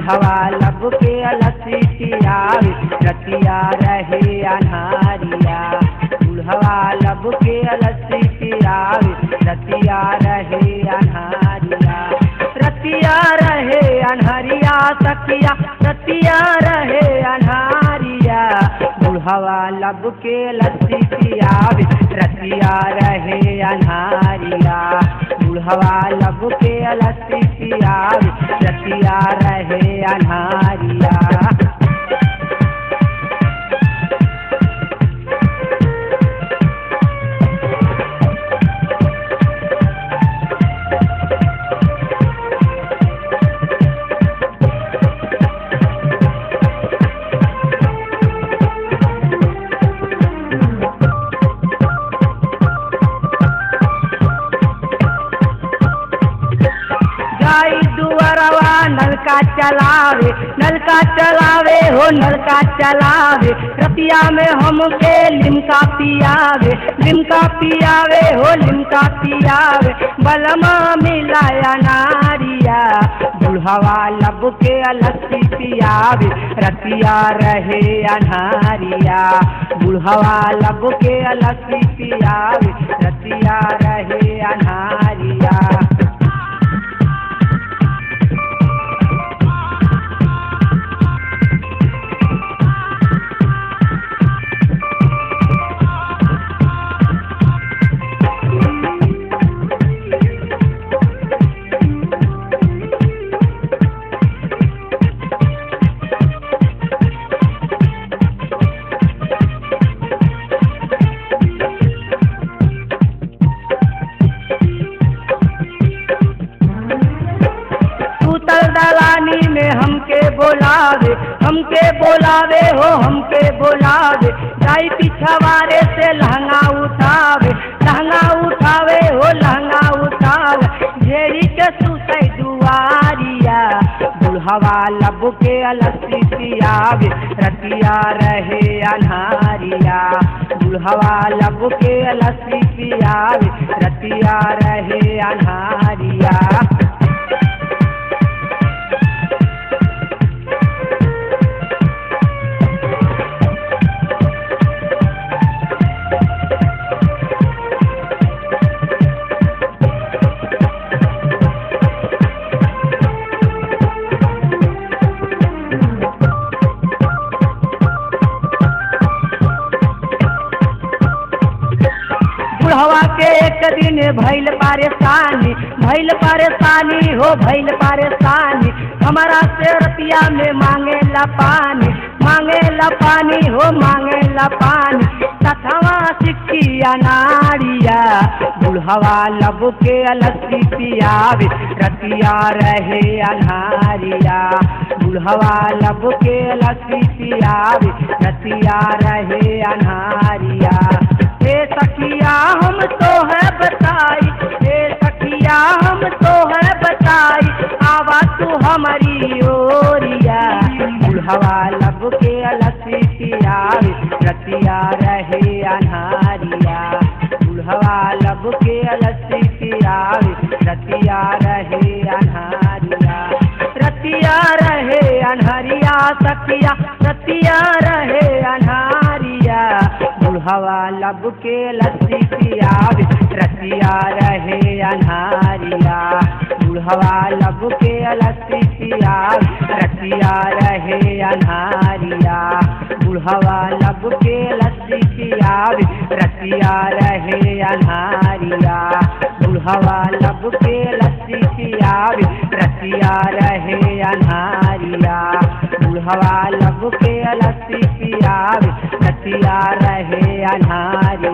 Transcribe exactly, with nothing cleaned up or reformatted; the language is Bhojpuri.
बुढ़वा लब के लस्सी पियावे रतिया रहे अन्हारिया। बुढ़वा लब के लस्सी पियावे रतिया रहे अन्हारिया। रतिया रहे अन्हरिया सखिया रतिया रहे अन्हारिया। बुढ़वा लब के लस्सी पियावे रतिया रहे अन्हारिया। बुढ़वा लब के लस्सी पियावे रतिया रहे अन्हारिया। गाई दुअरवा नलका चलावे नलका चलावे हो नलका चलावे। रतिया में हमके लिमका पियावे लिमका पियावे हो लिमका पियावे। बलमा मिलाया नारिया। बुढ़वा लब के लस्सी पियावे रतिया रहे अन्हारिया। बुढ़वा लब के लस्सी पियावे रतिया रहे अन्हारिया। दलानी में हमके बोलावे हमके बोलावे हो हमके बोलावे। जाई पिछवारे से लहंगा उठावे लहंगा उठावे हो लहंगा उठावे। झेरी के सुसै दुआरिया। बुढ़वा लब के लस्सी पियावे रतिया रहे अन्हारिया। बुढ़वा लब के लस्सी पियावे रतिया रहे अन्हारिया। बुढ़वा के एक दिन भइल परेशानी भइल परेशानी हो भइल परेशानी। हमारा से रतिया में मांगे ला पानी मांगे ला पानी हो मांगे ला पानी। तथवा सिक्किया नारिया। बुढ़वा लब के लस्सी पियावे रतिया रहे अन्हारिया। बुढ़वा लब के लस्सी पियावे रतिया रहे अन्हारिया। हे सखिया हम तो है बताई हे सखिया हम तो है बताई। आवा तू हमारी ओरिया। बुढ़वा लब के लस्सी पियावे रतिया रहे अन्हारिया। बुढ़वा लब के लस्सी पियावे रतिया रहे अन्हारिया। रतिया रहे अन्हरिया सखिया रतिया रहे अन्हारिया। बुढ़वा लब के लस्सी पियावे रतिया रहे अन्हारिया। बुढ़वा लब के लस्सी पियावे रतिया रहे अन्हारिया। बुढ़वा लब के लस्सी पियावे रतिया रहे अन्हारिया। बुढ़वा लब के लस्सी पियावे रतिया रहे अन्हारिया। बुढ़वा लब के लस्सी पियावे रतिया रहे अन्हारिया।